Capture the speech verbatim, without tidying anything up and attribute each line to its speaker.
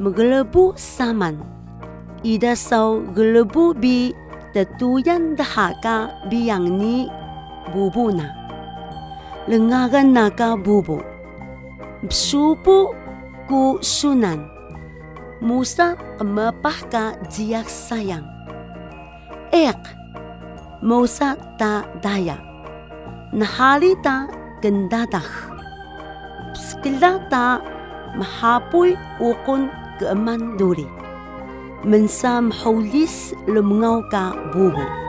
Speaker 1: Megelebu saman. Ida sau gelebu bi tetuyan dahaka biyang ni bubuna. Lengagan naka bubu. Supu ku sunan. Musa kemepah ka jiak sayang. Ek Musa ta daya. Nahali ta gendadah. Skila ta mahapoy ukon keeman duri. Mensa mahaulis lumngaw ka bubu.